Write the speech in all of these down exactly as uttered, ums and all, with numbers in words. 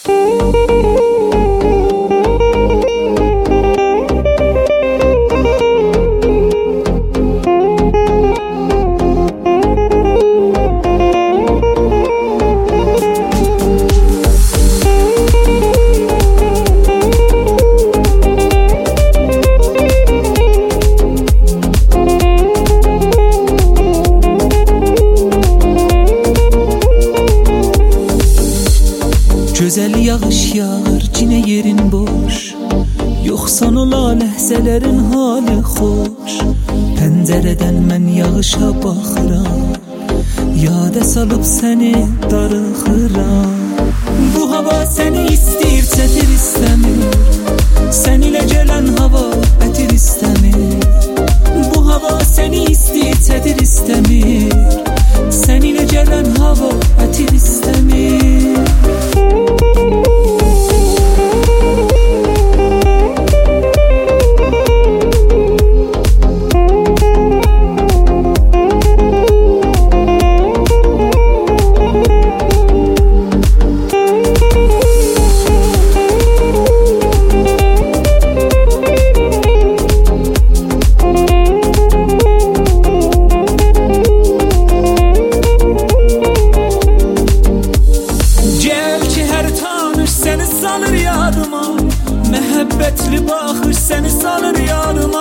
Gözəl yağış yağır, cinə yerin boş. Yoxsan ola ləhzələrin halı xoş. Pəncərədən mən yağışa baxıram, yada salıb səni darıxıram. Bu hava səni istəyir, çətir istəmir. Sən ilə gələn hava ətir istəmir. Bu hava səni istəyir, çətir istəmir. Sən ilə gələn hava ətir istəmir. Məhəbbətli baxış səni salır yanıma.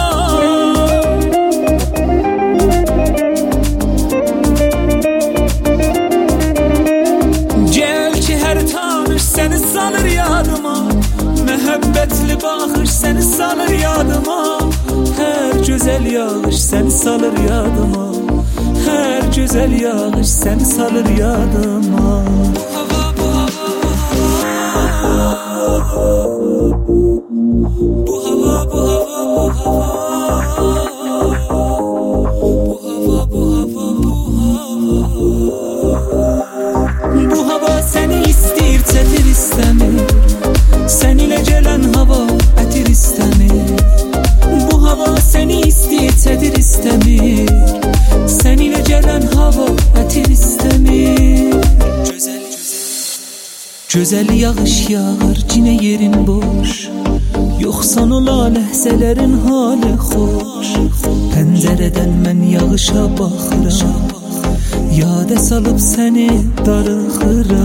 Gəl ki hər tanış səni salır yadıma. Məhəbbətli baxış səni salır yadıma. Hər gözəl yağış səni salır yadıma. Hər gözəl yağış səni salır yadıma. Bu hava, bu hava, bu hava. Bu hava, bu hava, bu hava. Bu hava səni istəyir, çətir istəmir. Sən ilə gələn hava ətir istəmir. Bu hava səni istəyir, çətir istəmir. Sən ilə gələn hava ətir istəmir. Gözəl, gözəl yağış yağır, cinə yerin boş. Yoxsan ola ləhzələrin halı xoş. Pəncərədən mən yağışa baxıram, yada salıb səni darıxıram.